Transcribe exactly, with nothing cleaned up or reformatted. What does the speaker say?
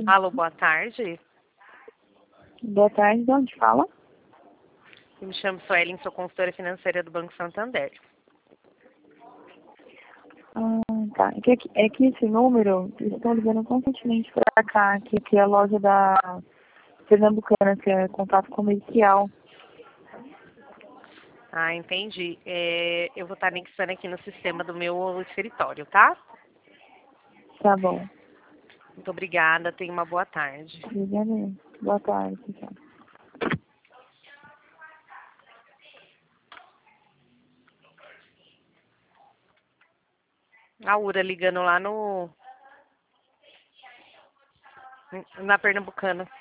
Alô, boa tarde. Boa tarde, de onde fala? Eu me chamo Suelen, sou consultora financeira do Banco Santander. Ah, tá. É que, é que esse número, eles estão ligando constantemente pra cá, que, que é a loja da Pernambucana, que é contato comercial. Ah, entendi. É, eu vou estar anexando aqui no sistema do meu escritório, tá? Tá bom. Muito obrigada, tenha uma boa tarde. Obrigada. Boa tarde, tchau. A Ura ligando lá no... na Pernambucana.